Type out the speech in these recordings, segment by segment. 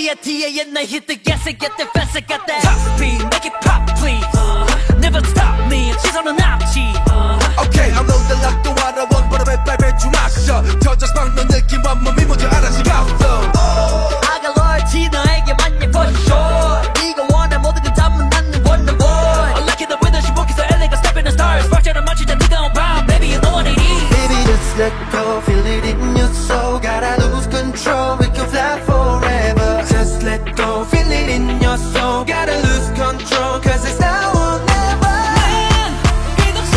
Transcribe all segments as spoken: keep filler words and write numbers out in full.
T.I.T.의 옛날 히트 Yes it get that fast it got that Top speed make it pop please uh, Never stop me 시선은 앞지 uh, Okay I'm low the lock 또 알아 원바람에 발배주 막서 터져서 막는 느낌 온몸이 먼저 알아지 값어 I got loyalty 너에게만 for sure 네가 원해 모든 걸 담은 나는 Wonder Boy I like it the way that she walks so elegant step in the stars 박자를 맞추자 뜨거운 밤 Baby you know what it is Baby just let go feel it in your soul gotta lose control we can fly forever just let go feel it in your soul gotta lose control cause it's now or never 난 끝없이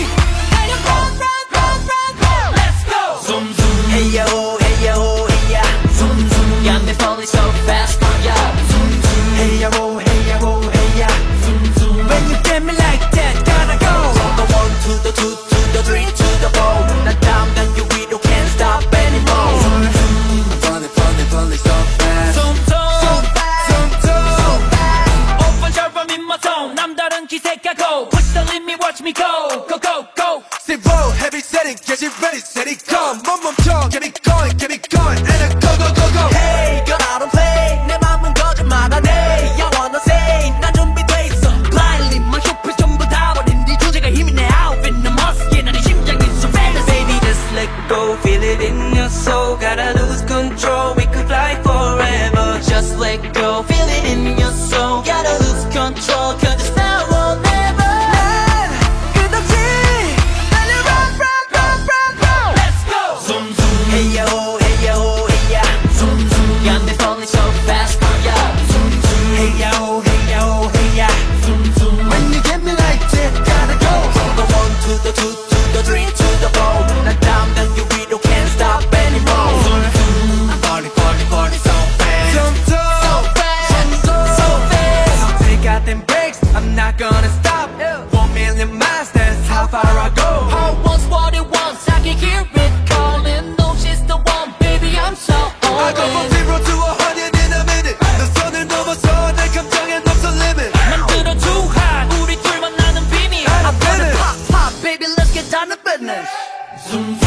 달려 run run run run run Let's go Zoom zoom Hey yo hey yo hey ya Zoom zoom Got me falling so fast yeah Zoom zoom Hey ya ho hey ya ho hey ya Zoom zoom When you get me like that gotta go From the one to the two to the three to the four 난 다음 난 you we don't can't stop anymore I'm falling falling falling so fast Zoom zoom So fast Zoom zoom so fast 오픈 절밤 in my zone 남다른 기세가 go Push the limit watch me go Go go go Stay roll heavy setting get it ready set it come 못 멈춰 get it going get it going and a go go go go Hey girl I don't play 내 맘은 거짓말 안 해 You wanna say 난 준비돼 있어 Blindly my 슈퍼 전부 다 버린 네 주제가 힘이 내 outfit 내 머스게 나의 심장이 so fast Baby just let go feel it in your soul gotta lose control we could fly forever just let go feel it in your soul gotta lose control cause it's now or never 난 끝없이 달려 run run run run run Let's go Zoom zoom Hey ya ho hey ya ho hey ya Zoom zoom Got me falling so fast yeah Zoom zoom Hey ya ho hey ya ho hey ya Zoom zoom When you get me like that gotta go From the one to the two to the three to the four 난 다음 난 you we don't can't stop anymore I'm falling falling falling so fast Zoom zoom So fast So fast I'll take out them brakes I'm not gonna stop One million miles that's how far I go I was what it was I can hear it calling No she's the one baby I'm so I go from on it zero to a hundred in a minute 내 선을 넘어서 내 감정엔 없어 limit 만들어 too hot 우리 둘만 나는 비밀 I I'm wanna finished. pop pop baby let's get down to business Zoom zoom